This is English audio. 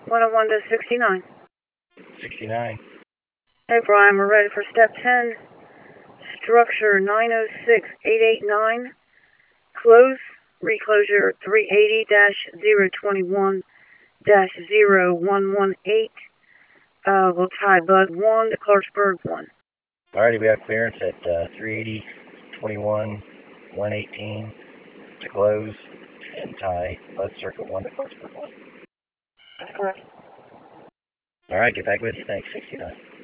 101 to 69. 69. Hey Brian, we're ready for step 10. Structure 906889. Close. Reclosure 380-021-0118. We'll tie Bud 1 to Clarksburg 1. Alrighty, we have clearance at 380, 21, 118 to close and tie Bud Circle 1 to Clarksburg 1. That's correct. Alright, get back with you. Thanks, 69.